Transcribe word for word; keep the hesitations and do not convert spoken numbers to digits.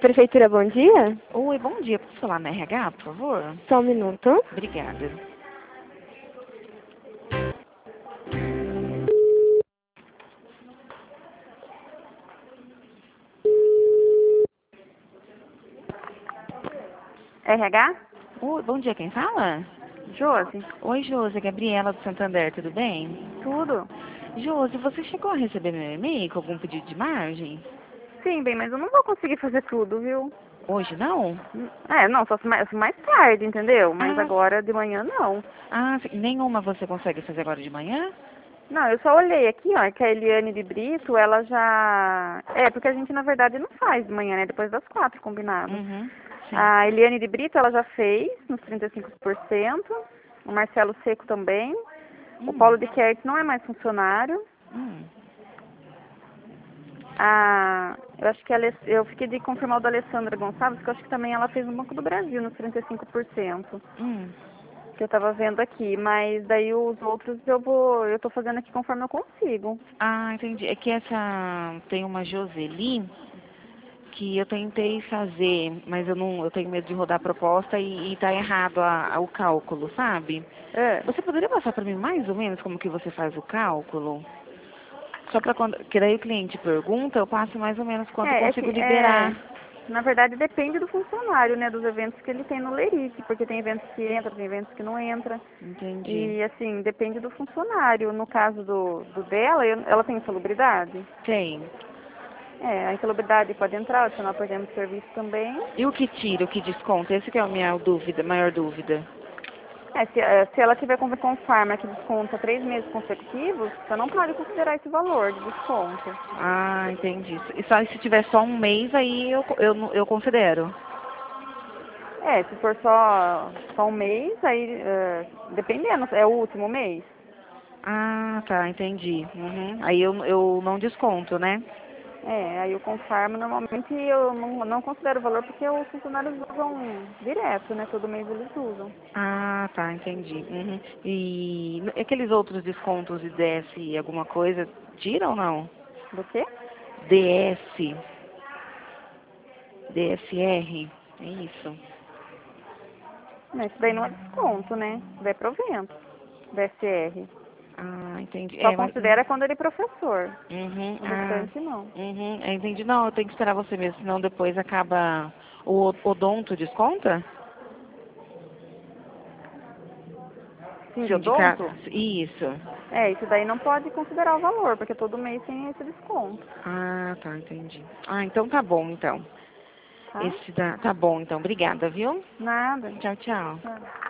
Prefeitura, bom dia. Oi, bom dia. Posso falar na R H, por favor? Só um minuto. Obrigada. R H? Oi, bom dia. Quem fala? Josi? Oi, Josi. Gabriela do Santander, tudo bem? Tudo? Josi, você chegou a receber meu e-mail com algum pedido de margem? Sim, bem, mas eu não vou conseguir fazer tudo, viu? Hoje não? É, não, só se mais, mais tarde, entendeu? Mas Ah, agora de manhã não. ah, sim. Nenhuma você consegue fazer agora de manhã? Não, eu só olhei aqui, ó, que a Eliane de Brito, ela já... É, porque a gente, na verdade, não faz de manhã, né? Depois das quatro, combinado. Uhum, sim. A Eliane de Brito, ela já fez, nos trinta e cinco por cento. O Marcelo Seco também. O Hum, Paulo de Kertz não é mais funcionário. hum. A, eu acho que a, Ale- eu fiquei de confirmar o da Alessandra Gonçalves, que eu acho que também ela fez no Banco do Brasil, nos trinta e cinco por cento. Hum. Que eu tava vendo aqui, mas daí os outros eu vou, eu tô fazendo aqui conforme eu consigo. Ah, entendi. É que essa tem uma Joseli que eu tentei fazer, mas eu não, eu tenho medo de rodar a proposta e, e tá errado a, a- o cálculo, sabe? É, Você poderia passar para mim mais ou menos como que você faz o cálculo? Só para quando, que daí o cliente pergunta, eu passo mais ou menos quanto eu é, é que, consigo é, liberar. na verdade depende do funcionário, né, dos eventos que ele tem no Leric, porque tem eventos que entra, tem eventos que não entra. Entendi. E assim, depende do funcionário. No caso do, do dela, eu- ela tem insalubridade? Tem. É, a insalubridade pode entrar, adicionar por exemplo serviço também. E o que tira, o que desconta? Esse que é a minha dúvida, maior dúvida. É, se, é, se ela tiver com com farma que desconta três meses consecutivos, você não pode considerar esse valor de desconto. Ah, entendi. E só se tiver só um mês, aí eu, eu, não- eu considero. É, se for só, só um mês, aí, é, dependendo, é o último mês. Ah, tá, entendi. Uhum. Aí eu, eu não desconto, né? É, aí o Confarma normalmente eu não, não considero o valor porque os funcionários usam direto, né? Todo mês eles usam. Ah, tá, entendi. Uhum. E aqueles outros descontos de D S alguma coisa, tira ou não? Do quê? D S, D S R, é isso. Não, isso daí não é desconto, né? Isso daí é provento, D S R. Ah, entendi. Só É, mas... considera quando ele é professor. Uhum, O ah, restante não. uhum, é, entendi. Não, eu tenho que esperar você mesmo, senão depois acaba... O odonto desconta? Sim, de Sindicato? odonto? Isso. É, isso daí não pode considerar o valor, porque todo mês tem esse desconto, Ah, tá, entendi. Ah, então tá bom, então. tá? Esse dá... Tá bom, então. Obrigada, viu? Nada. Tchau, tchau. Tchau.